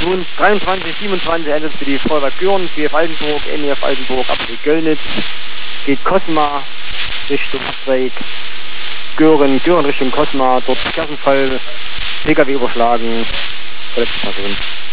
tun. 23, 27 endet für die Feuerwerk Göhren, GF Altenburg, NEF Altenburg, APG Göllnitz, geht Cosma Richtung Abweg, Göhren Richtung Cosma, dort Klassenfall, PKW überschlagen, verletzte Person.